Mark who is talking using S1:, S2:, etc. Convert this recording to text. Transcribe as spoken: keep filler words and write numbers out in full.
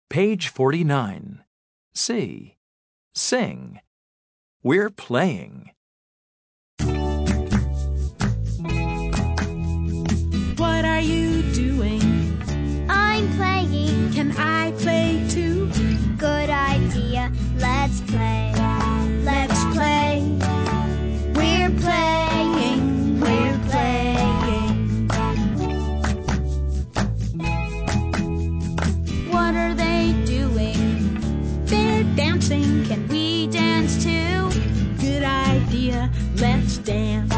S1: Page forty-nine. C. Sing. We're playing.
S2: What are you doing?
S3: I'm playing.
S2: Can I play too?
S3: Good idea. Let's play. Let's play. We're playing. We're playing. What are they doing?
S2: They're dancing.
S3: Can we dance too?
S2: Good idea. Let's dance.